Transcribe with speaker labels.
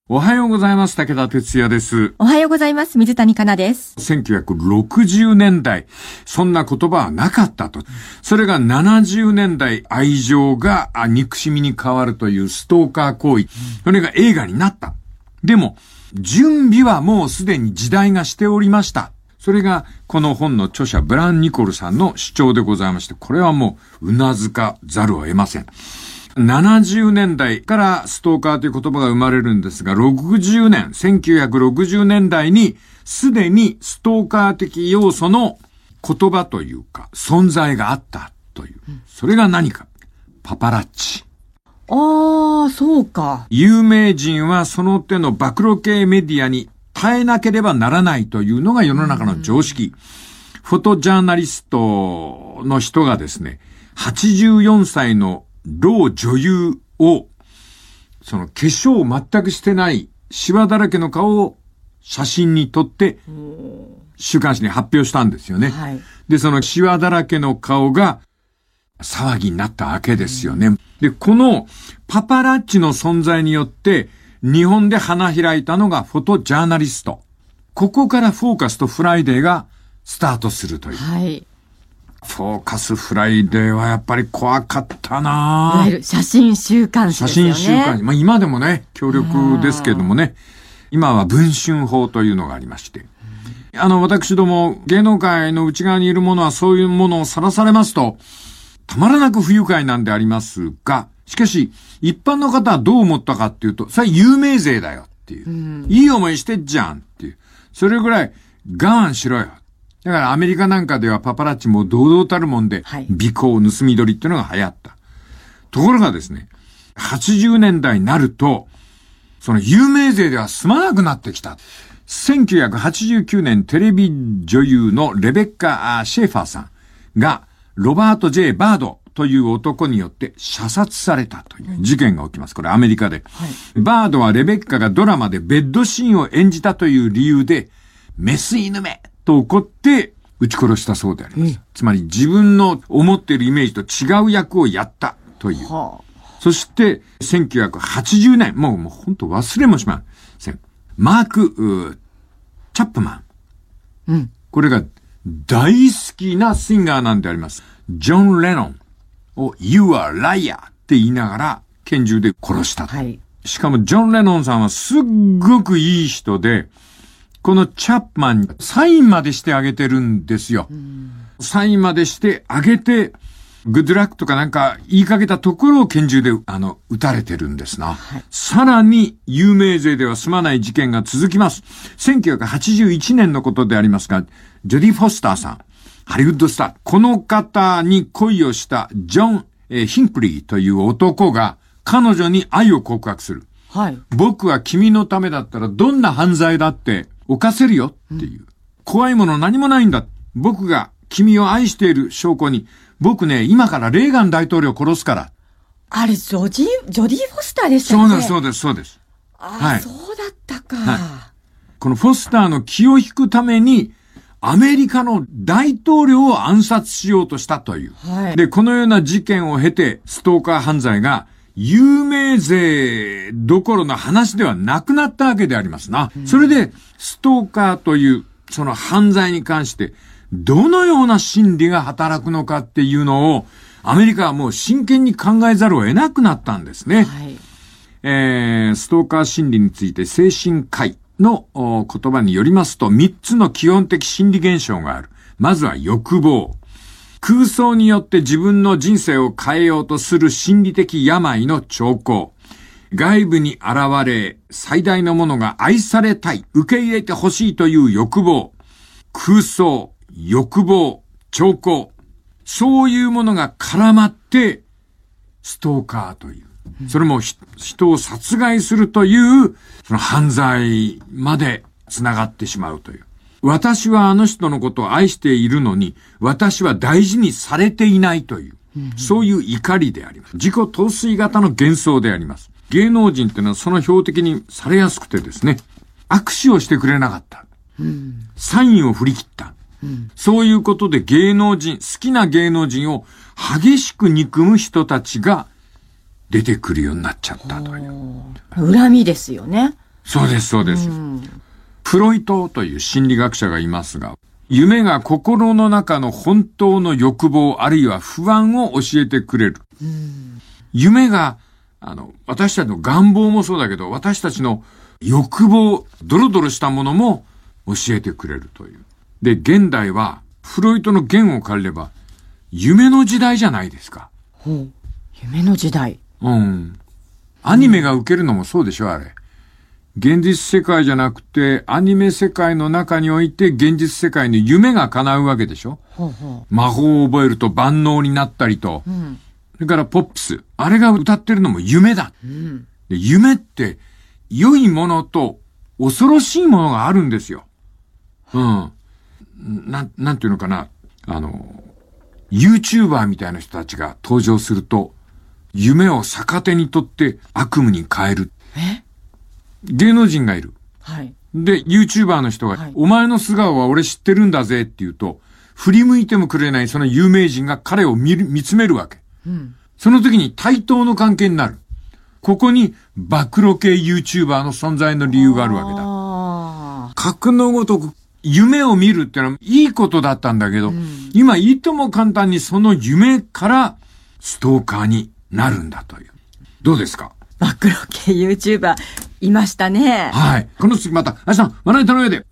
Speaker 1: おはようございます。武田哲也です。
Speaker 2: おはようございます。水谷香奈です。
Speaker 1: 1960年代、そんな言葉はなかったと。それが70年代、愛情が憎しみに変わるというストーカー行為。それが映画になった。でも、準備はもうすでに時代がしておりました。それが、この本の著者、ブラン・ニコルさんの主張でございまして、これはもう、頷かざるを得ません。70年代からストーカーという言葉が生まれるんですが、1960年代にすでにストーカー的要素の言葉というか存在があったという。それが何か。パパラッチ。
Speaker 2: そうか。
Speaker 1: 有名人はその手の暴露系メディアに耐えなければならないというのが世の中の常識。フォトジャーナリストの人がですね、84歳の老女優を、その化粧を全くしてないシワだらけの顔を写真に撮って週刊誌に発表したんですよね。
Speaker 2: はい、
Speaker 1: で、そのシワだらけの顔が騒ぎになったわけですよね。で、このパパラッチの存在によって日本で花開いたのがフォトジャーナリスト。ここからフォーカスとフライデーがスタートするという。
Speaker 2: はい。
Speaker 1: フォーカスフライデーはやっぱり怖かったなぁ。
Speaker 2: いわゆる写真週刊誌ですよね。
Speaker 1: 写真週刊誌。まあ今でもね、強力ですけれどもね。今は文春法というのがありまして。私ども芸能界の内側にいる者はそういうものをさらされますと、たまらなく不愉快なんでありますが、しかし一般の方はどう思ったかっていうと、それは有名税だよっていう。いい思いしてっじゃんっていう。それぐらい我慢しろよ。だからアメリカなんかではパパラッチも堂々たるもんで、尾行、盗み取りっていうのが流行った。ところがですね、80年代になると、その有名税では済まなくなってきた。1989年テレビ女優のレベッカ・シェーファーさんがロバート・J・バードという男によって射殺されたという事件が起きます。これアメリカで。バードはレベッカがドラマでベッドシーンを演じたという理由で、メス犬めと怒って撃ち殺したそうであります。つまり自分の思っているイメージと違う役をやったという。そして1980年、もう本当忘れもしません。マーク・チャップマン。これが大好きなシンガーなんであります。ジョン・レノンを You are liar って言いながら拳銃で殺した。しかもジョン・レノンさんはすっごくいい人で、このチャップマンにサインまでしてあげてるんですよ。サインまでしてあげて、グッドラックとかなんか言いかけたところを拳銃で撃たれてるんですな。さらに有名税では済まない事件が続きます。1981年のことでありますが、ジョディ・フォスターさん、ハリウッドスター。この方に恋をしたジョン・ヒンクリーという男が彼女に愛を告白する。僕は君のためだったらどんな犯罪だって犯せるよっていう。怖いもの何もないんだ。僕が君を愛している証拠に、僕ね、今からレーガン大統領を殺すから。
Speaker 2: あれ、ジョディ・フォスターでしたよね。
Speaker 1: そうです。
Speaker 2: そうだったか。
Speaker 1: このフォスターの気を引くために、アメリカの大統領を暗殺しようとしたという。で、このような事件を経て、ストーカー犯罪が、有名税どころの話ではなくなったわけでありますな。それで、ストーカーという、その犯罪に関して、どのような心理が働くのかっていうのを、アメリカはもう真剣に考えざるを得なくなったんですね。ストーカー心理について精神科医の言葉によりますと、3つの基本的心理現象がある。まずは欲望。空想によって自分の人生を変えようとする心理的病の兆候。外部に現れ、最大のものが愛されたい、受け入れてほしいという欲望。空想、欲望、兆候。そういうものが絡まって、ストーカーという。それも人を殺害するという、その犯罪まで繋がってしまうという。私はあの人のことを愛しているのに、私は大事にされていないという、そういう怒りであります。自己陶酔型の幻想であります。芸能人っていうのはその標的にされやすくてですね、握手をしてくれなかった。サインを振り切った。そういうことで芸能人、好きな芸能人を激しく憎む人たちが出てくるようになっちゃったという。
Speaker 2: 恨みですよね。
Speaker 1: そうです、そうです。フロイトという心理学者がいますが、夢が心の中の本当の欲望あるいは不安を教えてくれる。夢が、私たちの願望もそうだけど、私たちの欲望、ドロドロしたものも教えてくれるという。で、現代は、フロイトの言を借りれば、夢の時代じゃないですか。
Speaker 2: 夢の時代。
Speaker 1: アニメが受けるのもそうでしょ、あれ。現実世界じゃなくて、アニメ世界の中において、現実世界の夢が叶うわけでしょ。魔法を覚えると万能になったりと。それからポップス。あれが歌ってるのも夢だ。で夢って、良いものと恐ろしいものがあるんですよ。なんていうのかな。YouTuber みたいな人たちが登場すると、夢を逆手にとって悪夢に変える。芸能人がいる。で、YouTuber の人が、お前の素顔は俺知ってるんだぜって言うと、振り向いてもくれないその有名人が彼を見つめるわけ。その時に対等の関係になる。ここに暴露系 YouTuber の存在の理由があるわけだ。格のごとく夢を見るってのはいいことだったんだけど、今いとも簡単にその夢からストーカーになるんだという。どうですか？
Speaker 2: 暴露系 YouTuber いましたね。
Speaker 1: はい。この次また明日のまな板の上で。